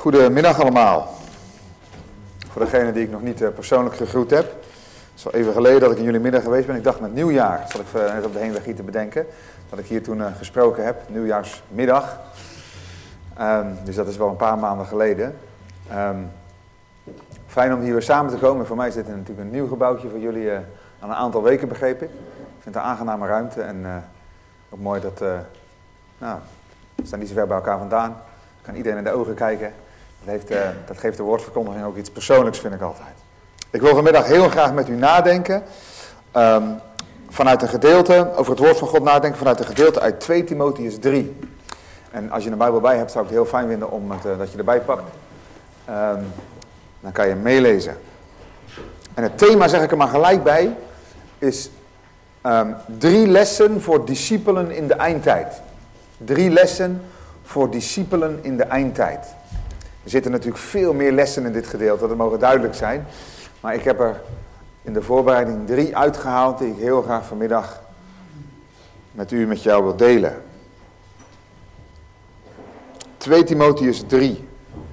Goedemiddag allemaal. Voor degenen die ik nog niet persoonlijk gegroet heb. Het is al even geleden dat ik in jullie midden geweest ben. Ik dacht met nieuwjaar, zal ik net op de heenweg hier te bedenken, dat ik hier toen gesproken heb, nieuwjaarsmiddag. Dus dat is wel een paar maanden geleden. Fijn om hier weer samen te komen. Voor mij is dit natuurlijk een nieuw gebouwtje, voor jullie aan een aantal weken, begreep ik. Ik vind het een aangename ruimte en ook mooi dat, we staan niet zo ver bij elkaar vandaan. Kan iedereen in de ogen kijken. Dat geeft de woordverkondiging ook iets persoonlijks, vind ik altijd. Ik wil vanmiddag heel graag met u nadenken. Vanuit een gedeelte, over het woord van God nadenken, vanuit een gedeelte uit 2 Timotheüs 3. En als je een Bijbel bij hebt, zou ik het heel fijn vinden dat je erbij pakt. Dan kan je meelezen. En het thema, zeg ik er maar gelijk bij, is 3 lessen voor discipelen in de eindtijd. 3 lessen voor discipelen in de eindtijd. Er zitten natuurlijk veel meer lessen in dit gedeelte, dat mogen duidelijk zijn. Maar ik heb er in de voorbereiding 3 uitgehaald die ik heel graag vanmiddag met jou wil delen. 2 Timotheüs 3.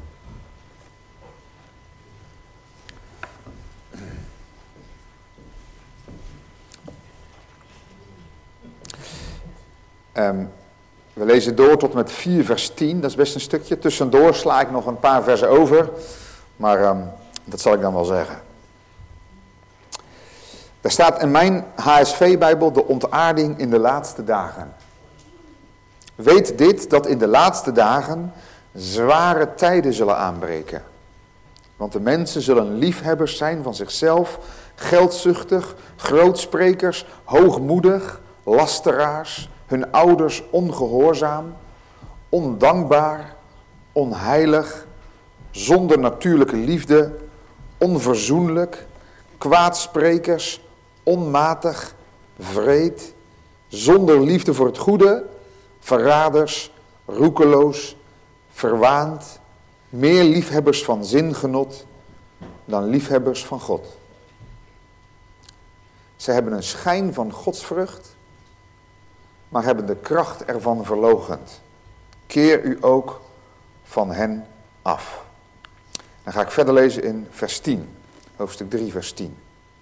We lezen door tot met 4 vers 10, dat is best een stukje. Tussendoor sla ik nog een paar versen over, maar dat zal ik dan wel zeggen. Er staat in mijn HSV-bijbel de ontaarding in de laatste dagen. Weet dit, dat in de laatste dagen zware tijden zullen aanbreken. Want de mensen zullen liefhebbers zijn van zichzelf, geldzuchtig, grootsprekers, hoogmoedig, lasteraars, hun ouders ongehoorzaam, ondankbaar, onheilig, zonder natuurlijke liefde, onverzoenlijk, kwaadsprekers, onmatig, wreed, zonder liefde voor het goede, verraders, roekeloos, verwaand, meer liefhebbers van zingenot dan liefhebbers van God. Zij hebben een schijn van godsvrucht, maar hebben de kracht ervan verloochend. Keer u ook van hen af. Dan ga ik verder lezen in vers 10, hoofdstuk 3 vers 10.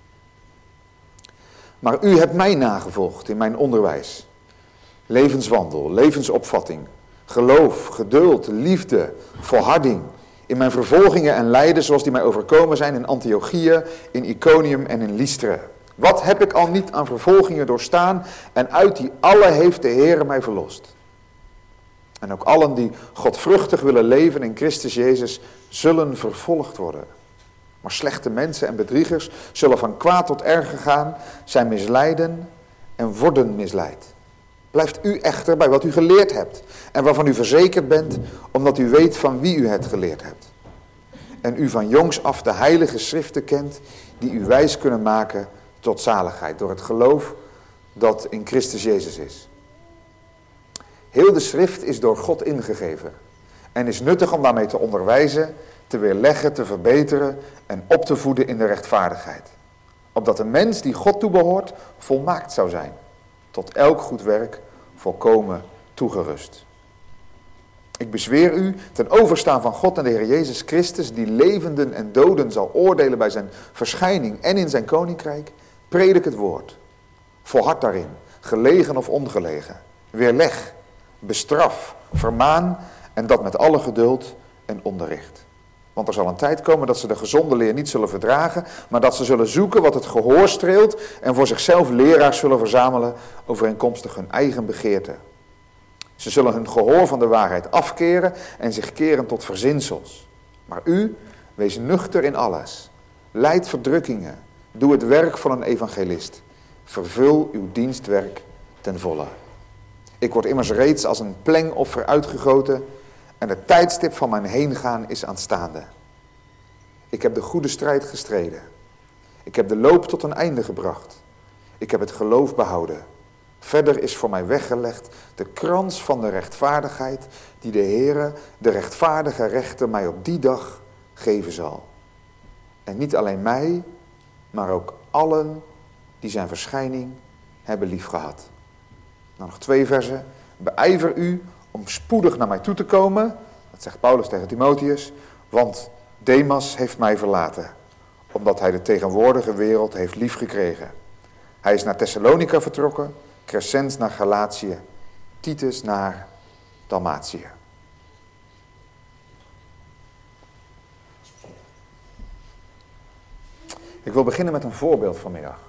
Maar u hebt mij nagevolgd in mijn onderwijs, levenswandel, levensopvatting, geloof, geduld, liefde, volharding, in mijn vervolgingen en lijden zoals die mij overkomen zijn in Antiochië, in Iconium en in Lystra. Wat heb ik al niet aan vervolgingen doorstaan en uit die alle heeft de Heere mij verlost. En ook allen die godvruchtig willen leven in Christus Jezus zullen vervolgd worden. Maar slechte mensen en bedriegers zullen van kwaad tot erger gaan, zijn misleiden en worden misleid. Blijft u echter bij wat u geleerd hebt en waarvan u verzekerd bent, omdat u weet van wie u het geleerd hebt. En u van jongs af de heilige schriften kent die u wijs kunnen maken tot zaligheid, door het geloof dat in Christus Jezus is. Heel de schrift is door God ingegeven en is nuttig om daarmee te onderwijzen, te weerleggen, te verbeteren en op te voeden in de rechtvaardigheid. Opdat de mens die God toebehoort volmaakt zou zijn, tot elk goed werk volkomen toegerust. Ik bezweer u ten overstaan van God en de Heer Jezus Christus, die levenden en doden zal oordelen bij zijn verschijning en in zijn koninkrijk, predik het woord. Volhard daarin, gelegen of ongelegen. Weerleg, bestraf, vermaan en dat met alle geduld en onderricht. Want er zal een tijd komen dat ze de gezonde leer niet zullen verdragen, maar dat ze zullen zoeken wat het gehoor streelt en voor zichzelf leraars zullen verzamelen overeenkomstig hun eigen begeerte. Ze zullen hun gehoor van de waarheid afkeren en zich keren tot verzinsels. Maar u, wees nuchter in alles. Lijd verdrukkingen. Doe het werk van een evangelist. Vervul uw dienstwerk ten volle. Ik word immers reeds als een plengoffer uitgegoten en het tijdstip van mijn heengaan is aanstaande. Ik heb de goede strijd gestreden. Ik heb de loop tot een einde gebracht. Ik heb het geloof behouden. Verder is voor mij weggelegd de krans van de rechtvaardigheid die de Heere, de rechtvaardige rechter, mij op die dag geven zal. En niet alleen mij, maar ook allen die zijn verschijning hebben liefgehad. Nou, nog 2 versen. Beijver u om spoedig naar mij toe te komen. Dat zegt Paulus tegen Timotheus, want Demas heeft mij verlaten, omdat hij de tegenwoordige wereld heeft liefgekregen. Hij is naar Thessalonica vertrokken, Crescens naar Galatië, Titus naar Dalmatië. Ik wil beginnen met een voorbeeld vanmiddag.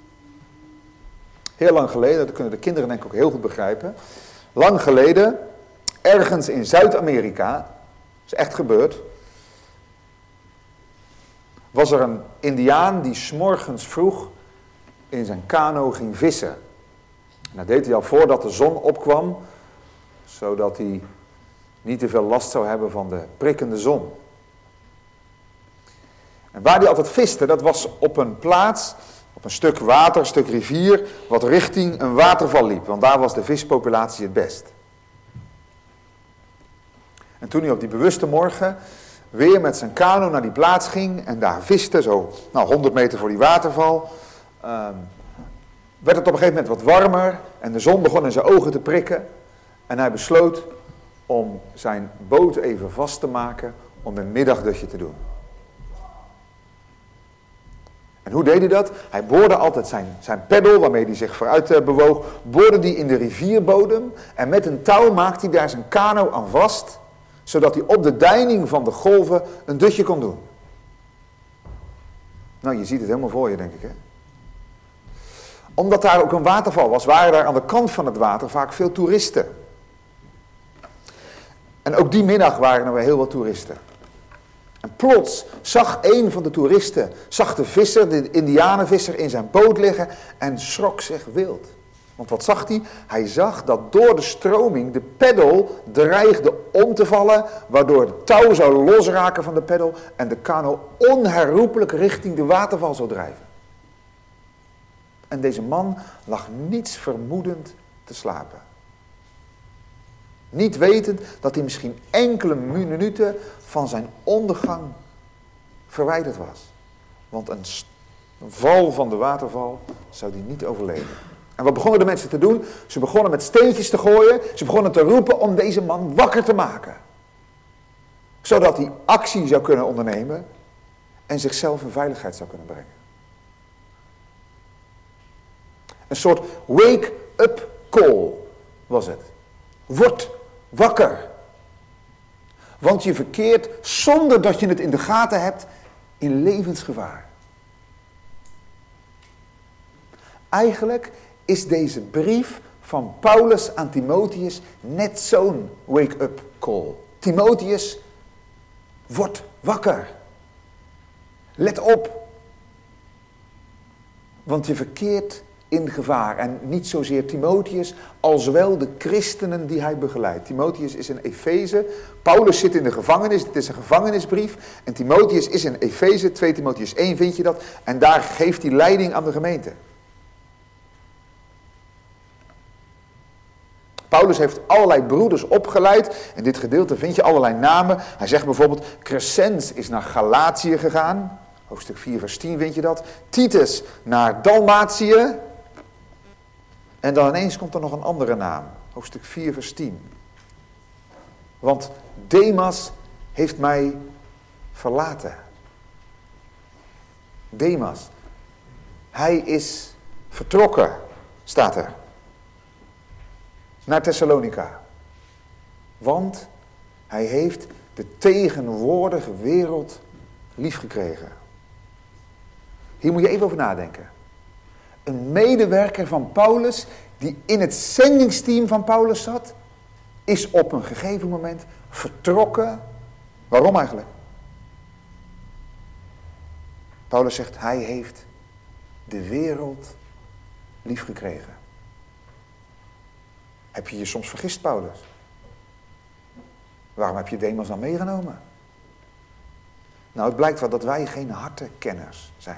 Heel lang geleden, dat kunnen de kinderen denk ik ook heel goed begrijpen. Lang geleden, ergens in Zuid-Amerika, dat is echt gebeurd, was er een Indiaan die 's morgens vroeg in zijn kano ging vissen. En dat deed hij al voordat de zon opkwam, zodat hij niet te veel last zou hebben van de prikkende zon. En waar hij altijd viste, dat was op een plaats, op een stuk water, een stuk rivier, wat richting een waterval liep. Want daar was de vispopulatie het best. En toen hij op die bewuste morgen weer met zijn kano naar die plaats ging en daar viste, zo 100 meter voor die waterval, werd het op een gegeven moment wat warmer en de zon begon in zijn ogen te prikken. En hij besloot om zijn boot even vast te maken om een middagdutje te doen. En hoe deed hij dat? Hij boorde altijd zijn peddel, waarmee hij zich vooruit bewoog, boorde die in de rivierbodem en met een touw maakte hij daar zijn kano aan vast, zodat hij op de deining van de golven een dutje kon doen. Nou, je ziet het helemaal voor je, denk ik, hè? Omdat daar ook een waterval was, waren daar aan de kant van het water vaak veel toeristen. En ook die middag waren er weer heel wat toeristen. En plots zag een van de toeristen, zag de visser, de indianenvisser, in zijn boot liggen en schrok zich wild. Want wat zag hij? Hij zag dat door de stroming de peddel dreigde om te vallen, waardoor het touw zou losraken van de peddel en de kano onherroepelijk richting de waterval zou drijven. En deze man lag niets vermoedend te slapen. Niet wetend dat hij misschien enkele minuten van zijn ondergang verwijderd was. Want een val van de waterval zou hij niet overleven. En wat begonnen de mensen te doen? Ze begonnen met steentjes te gooien. Ze begonnen te roepen om deze man wakker te maken. Zodat hij actie zou kunnen ondernemen en zichzelf in veiligheid zou kunnen brengen. Een soort wake-up call was het. Word wakker. Want je verkeert, zonder dat je het in de gaten hebt, in levensgevaar. Eigenlijk is deze brief van Paulus aan Timotheus net zo'n wake-up call. Timotheus, word wakker. Let op. Want je verkeert in gevaar. En niet zozeer Timotheus, als wel de christenen die hij begeleidt. Timotheus is in Efeze. Paulus zit in de gevangenis. Het is een gevangenisbrief. En Timotheus is in Efeze. 2 Timotheus 1 vind je dat. En daar geeft hij leiding aan de gemeente. Paulus heeft allerlei broeders opgeleid. In dit gedeelte vind je allerlei namen. Hij zegt bijvoorbeeld, Crescens is naar Galatië gegaan. Hoofdstuk 4 vers 10 vind je dat. Titus naar Dalmatië. En dan ineens komt er nog een andere naam. Hoofdstuk 4 vers 10. Want Demas heeft mij verlaten. Demas. Hij is vertrokken, staat er. Naar Thessalonica. Want hij heeft de tegenwoordige wereld liefgekregen. Hier moet je even over nadenken. Een medewerker van Paulus, die in het zendingsteam van Paulus zat, is op een gegeven moment vertrokken. Waarom eigenlijk? Paulus zegt, hij heeft de wereld liefgekregen. Heb je je soms vergist, Paulus? Waarom heb je Demas dan meegenomen? Nou, het blijkt wel dat wij geen hartekenners zijn.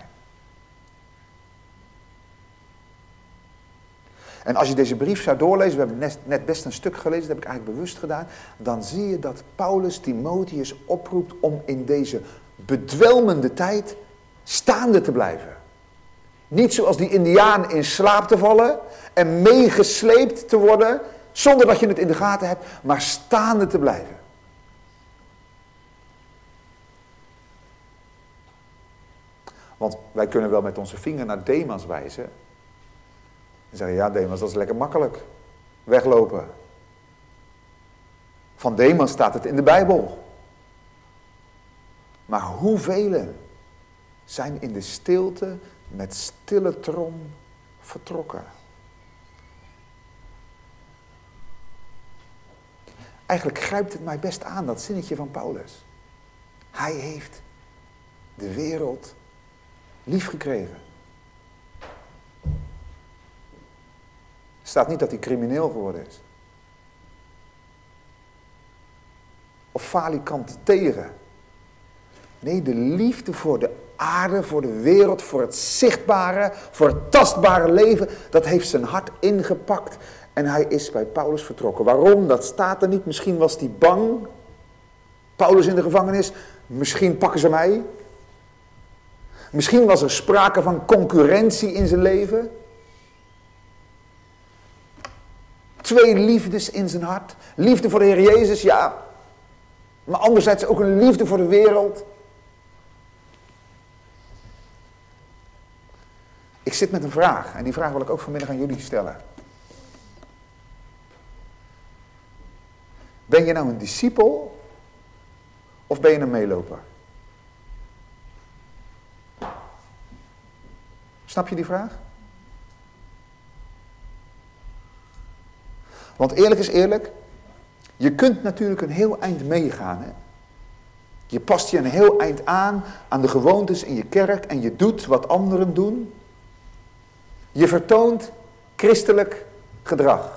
En als je deze brief zou doorlezen, we hebben net best een stuk gelezen, dat heb ik eigenlijk bewust gedaan, dan zie je dat Paulus Timotheus oproept om in deze bedwelmende tijd staande te blijven. Niet zoals die Indiaan in slaap te vallen en meegesleept te worden, zonder dat je het in de gaten hebt, maar staande te blijven. Want wij kunnen wel met onze vinger naar Demas wijzen. En zeggen, ja Demas, dat is lekker makkelijk. Weglopen. Van Demas staat het in de Bijbel. Maar hoeveel zijn in de stilte met stille trom vertrokken? Eigenlijk grijpt het mij best aan, dat zinnetje van Paulus. Hij heeft de wereld lief gekregen. Er staat niet dat hij crimineel geworden is. Of falikant tegen. Nee, de liefde voor de aarde, voor de wereld, voor het zichtbare, voor het tastbare leven, dat heeft zijn hart ingepakt. En hij is bij Paulus vertrokken. Waarom? Dat staat er niet. Misschien was hij bang. Paulus in de gevangenis. Misschien pakken ze mij. Misschien was er sprake van concurrentie in zijn leven. 2 liefdes in zijn hart. Liefde voor de Heer Jezus, ja. Maar anderzijds ook een liefde voor de wereld. Ik zit met een vraag. En die vraag wil ik ook vanmiddag aan jullie stellen. Ben je nou een discipel? Of ben je een meeloper? Snap je die vraag? Want eerlijk is eerlijk, je kunt natuurlijk een heel eind meegaan. Hè? Je past je een heel eind aan de gewoontes in je kerk en je doet wat anderen doen. Je vertoont christelijk gedrag.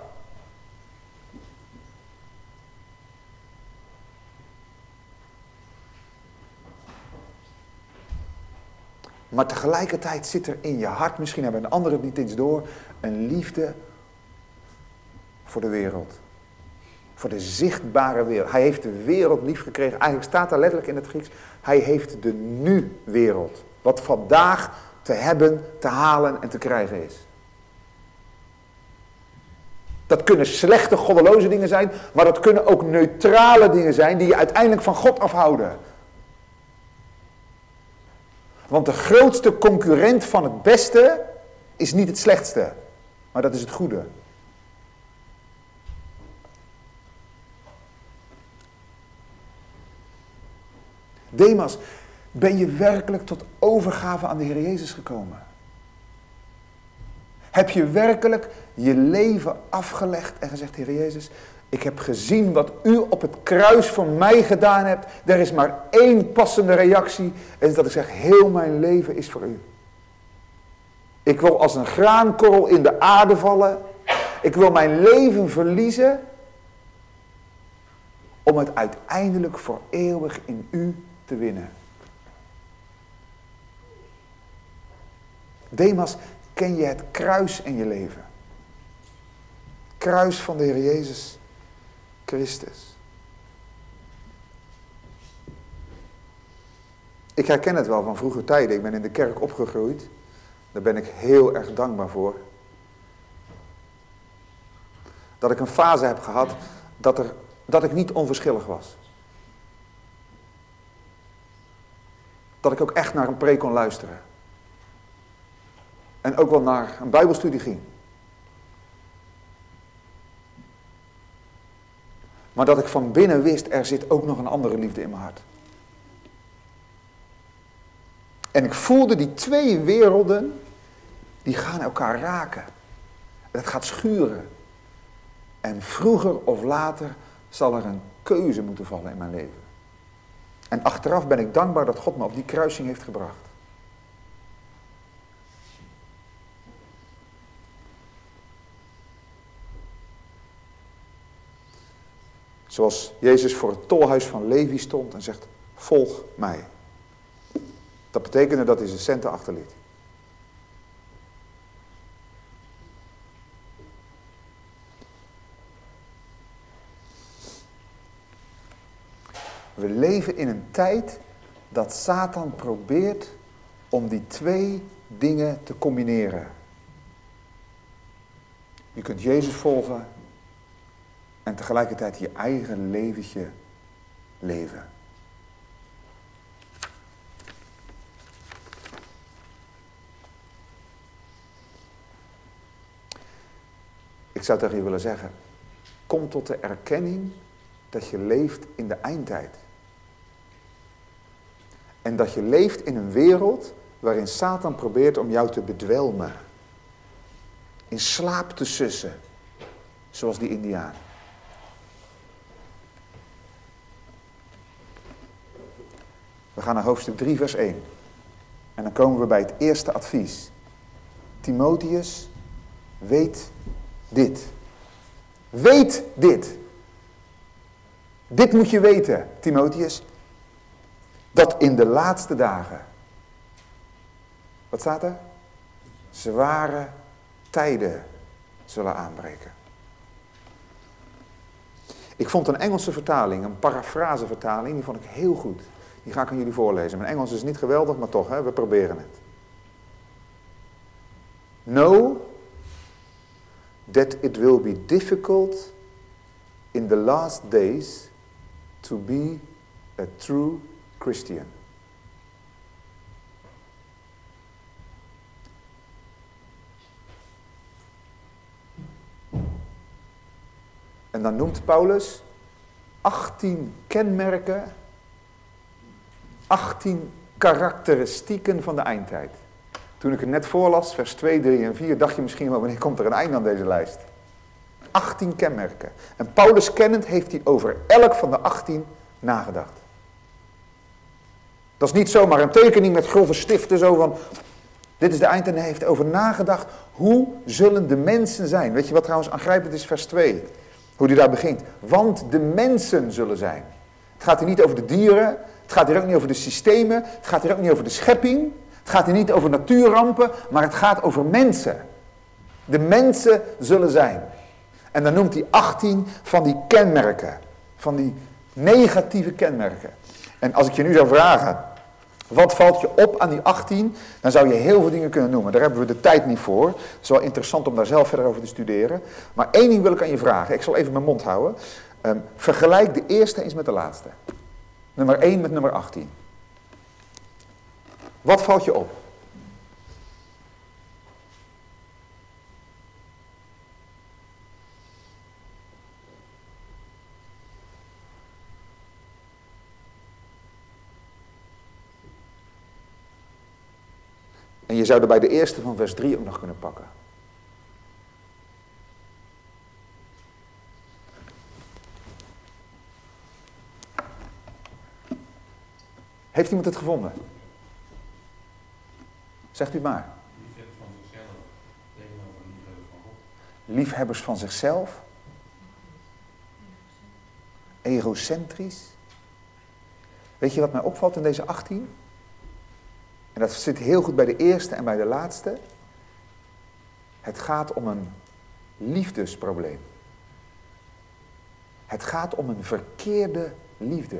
Maar tegelijkertijd zit er in je hart, misschien hebben een ander het niet eens door, een liefde voor de wereld. Voor de zichtbare wereld. Hij heeft de wereld lief gekregen. Eigenlijk staat daar letterlijk in het Grieks, hij heeft de nu-wereld. Wat vandaag te hebben, te halen en te krijgen is. Dat kunnen slechte, goddeloze dingen zijn, maar dat kunnen ook neutrale dingen zijn die je uiteindelijk van God afhouden. Want de grootste concurrent van het beste is niet het slechtste, maar dat is het goede. Demas, ben je werkelijk tot overgave aan de Heer Jezus gekomen? Heb je werkelijk je leven afgelegd en gezegd, Heer Jezus, ik heb gezien wat u op het kruis voor mij gedaan hebt. Er is maar 1 passende reactie. En dat ik zeg, heel mijn leven is voor u. Ik wil als een graankorrel in de aarde vallen. Ik wil mijn leven verliezen. Om het uiteindelijk voor eeuwig in u te winnen. Demas, ken je het kruis in je leven? Kruis van de Heer Jezus Christus. Ik herken het wel van vroeger tijden. Ik ben in de kerk opgegroeid. Daar ben ik heel erg dankbaar voor. Dat ik een fase heb gehad dat ik niet onverschillig was. Dat ik ook echt naar een preek kon luisteren. En ook wel naar een bijbelstudie ging. Maar dat ik van binnen wist, er zit ook nog een andere liefde in mijn hart. En ik voelde die 2 werelden, die gaan elkaar raken. Het gaat schuren. En vroeger of later zal er een keuze moeten vallen in mijn leven. En achteraf ben ik dankbaar dat God me op die kruising heeft gebracht. Zoals Jezus voor het tolhuis van Levi stond en zegt, volg mij. Dat betekende dat hij zijn centen achterliet. We leven in een tijd dat Satan probeert om die 2 dingen te combineren. Je kunt Jezus volgen en tegelijkertijd je eigen leventje leven. zou tegen je willen zeggen, kom tot de erkenning dat je leeft in de eindtijd. En dat je leeft in een wereld waarin Satan probeert om jou te bedwelmen. In slaap te sussen, zoals die Indiaan. We gaan naar hoofdstuk 3 vers 1. En dan komen we bij het eerste advies. Timotheus, weet dit. Weet dit. Dit moet je weten, Timotheus. Dat in de laatste dagen. Wat staat er? Zware tijden zullen aanbreken. Ik vond een Engelse vertaling, een parafrasevertaling, die vond ik heel goed. Die ga ik aan jullie voorlezen. Mijn Engels is niet geweldig, maar toch, we proberen het. Know that it will be difficult in the last days to be a true Christian. En dan noemt Paulus 18 kenmerken, 18 karakteristieken van de eindtijd. Toen ik het net voorlas, vers 2, 3 en 4, dacht je misschien wel, wanneer komt er een einde aan deze lijst? 18 kenmerken. En Paulus kennend heeft hij over elk van de 18 nagedacht. Dat is niet zomaar een tekening met grove stiften, zo van, dit is de eind. En hij heeft over nagedacht, hoe zullen de mensen zijn? Weet je wat trouwens aangrijpend is, vers 2? Hoe die daar begint. Want de mensen zullen zijn. Het gaat hier niet over de dieren, het gaat hier ook niet over de systemen, het gaat hier ook niet over de schepping, het gaat hier niet over natuurrampen, maar het gaat over mensen. De mensen zullen zijn. En dan noemt hij 18 van die kenmerken, van die negatieve kenmerken. En als ik je nu zou vragen, wat valt je op aan die 18, dan zou je heel veel dingen kunnen noemen. Daar hebben we de tijd niet voor. Het is wel interessant om daar zelf verder over te studeren. Maar één ding wil ik aan je vragen. Ik zal even mijn mond houden. Vergelijk de eerste eens met de laatste. Nummer 1 met nummer 18. Wat valt je op? En je zou er bij de eerste van vers 3 ook nog kunnen pakken. Heeft iemand het gevonden? Zegt u maar. Liefhebbers van zichzelf tegenover liefhebbers van God. Liefhebbers van zichzelf. Egocentrisch. Weet je wat mij opvalt in deze 18? En dat zit heel goed bij de eerste en bij de laatste. Het gaat om een liefdesprobleem. Het gaat om een verkeerde liefde.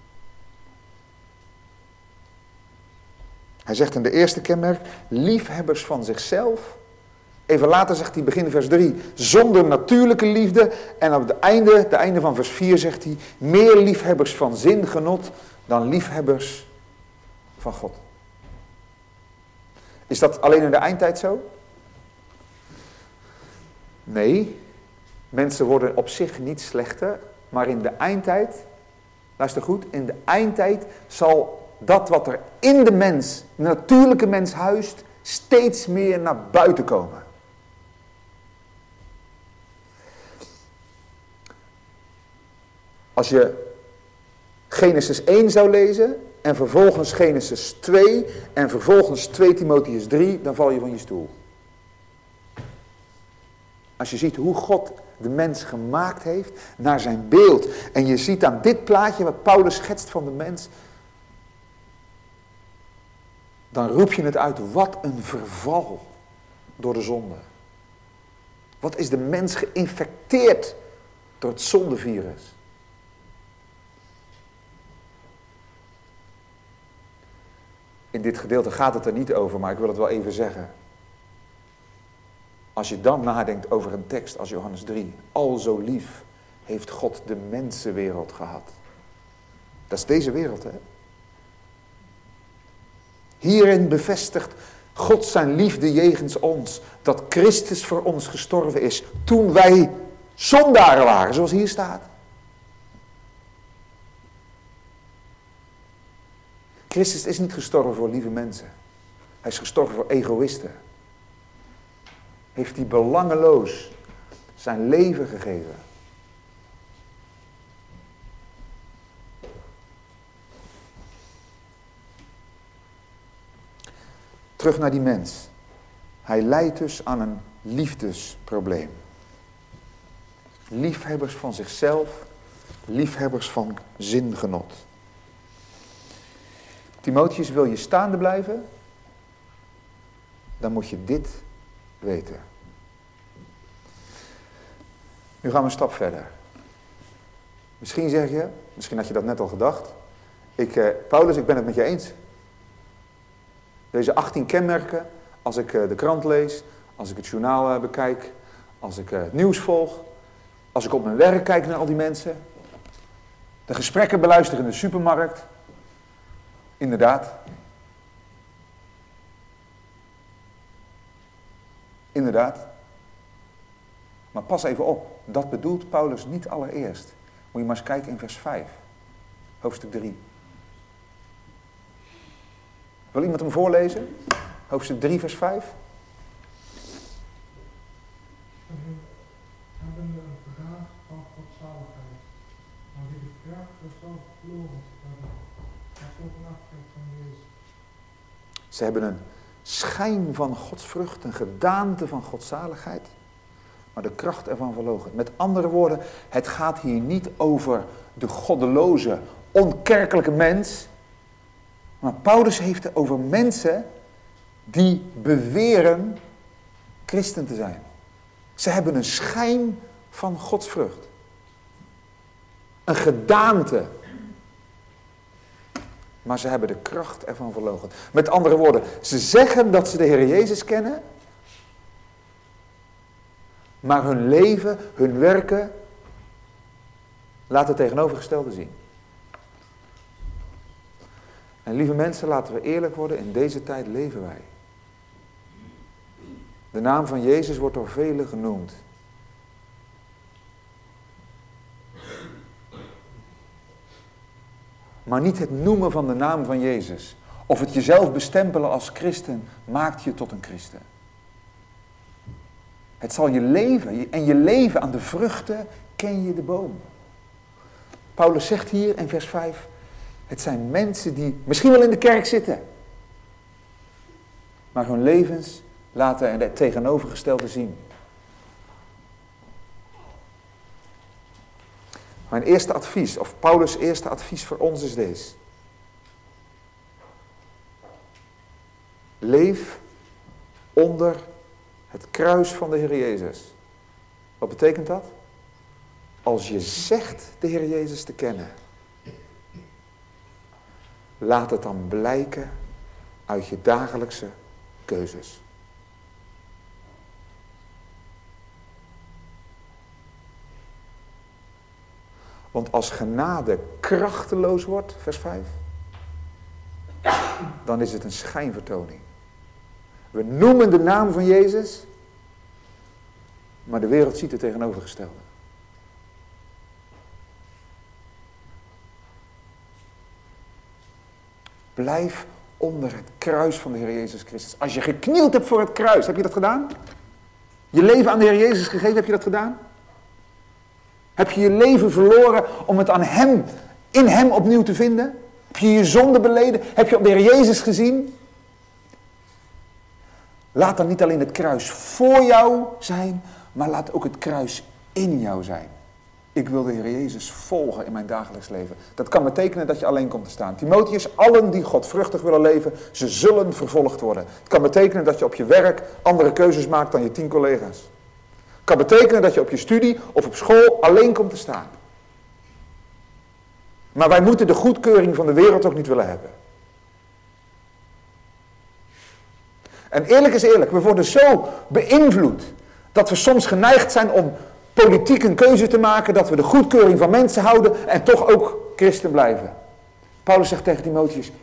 Hij zegt in de eerste kenmerk, liefhebbers van zichzelf. Even later zegt hij, begin vers 3, zonder natuurlijke liefde. En op het einde van vers 4 zegt hij, meer liefhebbers van zingenot dan liefhebbers van God. Is dat alleen in de eindtijd zo? Nee, mensen worden op zich niet slechter, maar in de eindtijd, luister goed, in de eindtijd zal dat wat er in de mens, de natuurlijke mens huist, steeds meer naar buiten komen. Als je Genesis 1 zou lezen en vervolgens Genesis 2 en vervolgens 2 Timotheus 3, dan val je van je stoel. Als je ziet hoe God de mens gemaakt heeft naar zijn beeld en je ziet aan dit plaatje wat Paulus schetst van de mens, dan roep je het uit, wat een verval door de zonde. Wat is de mens geïnfecteerd door het zondevirus? In dit gedeelte gaat het er niet over, maar ik wil het wel even zeggen. Als je dan nadenkt over een tekst als Johannes 3. Al zo lief heeft God de mensenwereld gehad. Dat is deze wereld, hè. Hierin bevestigt God zijn liefde jegens ons, dat Christus voor ons gestorven is, toen wij zondaren waren, zoals hier staat. Christus is niet gestorven voor lieve mensen. Hij is gestorven voor egoïsten. Heeft hij belangeloos zijn leven gegeven. Terug naar die mens. Hij lijdt dus aan een liefdesprobleem. Liefhebbers van zichzelf, liefhebbers van zingenot. Timotheus, wil je staande blijven? Dan moet je dit weten. Nu gaan we een stap verder. Misschien zeg je, misschien had je dat net al gedacht. Paulus, ik ben het met je eens. Deze 18 kenmerken, als ik de krant lees, als ik het journaal bekijk, als ik het nieuws volg, als ik op mijn werk kijk naar al die mensen, de gesprekken beluister in de supermarkt. Inderdaad. Inderdaad. Maar pas even op, dat bedoelt Paulus niet allereerst. Moet je maar eens kijken in vers 5, hoofdstuk 3. Wil iemand hem voorlezen? Hoofdstuk 3, vers 5. Hebben een vraag van godzaligheid, maar die de kracht zelf verloren hebben, als ook een afkeer van Jezus. Ze hebben een schijn van godsvrucht, een gedaante van godzaligheid, maar de kracht ervan verloochend. Met andere woorden, het gaat hier niet over de goddeloze, onkerkelijke mens, maar Paulus heeft het over mensen die beweren christen te zijn. Ze hebben een schijn van godsvrucht. Een gedaante. Maar ze hebben de kracht ervan verloochend. Met andere woorden, ze zeggen dat ze de Heer Jezus kennen, maar hun leven, hun werken, laten het tegenovergestelde zien. En lieve mensen, laten we eerlijk worden, in deze tijd leven wij. De naam van Jezus wordt door velen genoemd. Maar niet het noemen van de naam van Jezus, of het jezelf bestempelen als christen, maakt je tot een christen. Het zal je leven, en je leven aan de vruchten ken je de boom. Paulus zegt hier in vers 5, het zijn mensen die misschien wel in de kerk zitten, maar hun levens laten het tegenovergestelde zien. Mijn eerste advies, of Paulus' eerste advies voor ons is deze. Leef onder het kruis van de Heer Jezus. Wat betekent dat? Als je zegt de Heer Jezus te kennen, laat het dan blijken uit je dagelijkse keuzes. Want als genade krachteloos wordt, vers 5, dan is het een schijnvertoning. We noemen de naam van Jezus, maar de wereld ziet het tegenovergestelde. Blijf onder het kruis van de Heer Jezus Christus. Als je geknield hebt voor het kruis, heb je dat gedaan? Je leven aan de Heer Jezus gegeven, heb je dat gedaan? Heb je je leven verloren om het aan Hem, in Hem opnieuw te vinden? Heb je je zonde beleden? Heb je op de Heer Jezus gezien? Laat dan niet alleen het kruis voor jou zijn, maar laat ook het kruis in jou zijn. Ik wil de Heer Jezus volgen in mijn dagelijks leven. Dat kan betekenen dat je alleen komt te staan. Timotheus, allen die godvruchtig willen leven, ze zullen vervolgd worden. Het kan betekenen dat je op je werk andere keuzes maakt dan je 10 collega's. Het kan betekenen dat je op je studie of op school alleen komt te staan. Maar wij moeten de goedkeuring van de wereld ook niet willen hebben. En eerlijk is eerlijk, we worden zo beïnvloed dat we soms geneigd zijn om politiek een keuze te maken, dat we de goedkeuring van mensen houden en toch ook christen blijven. Paulus zegt tegen Timotheus,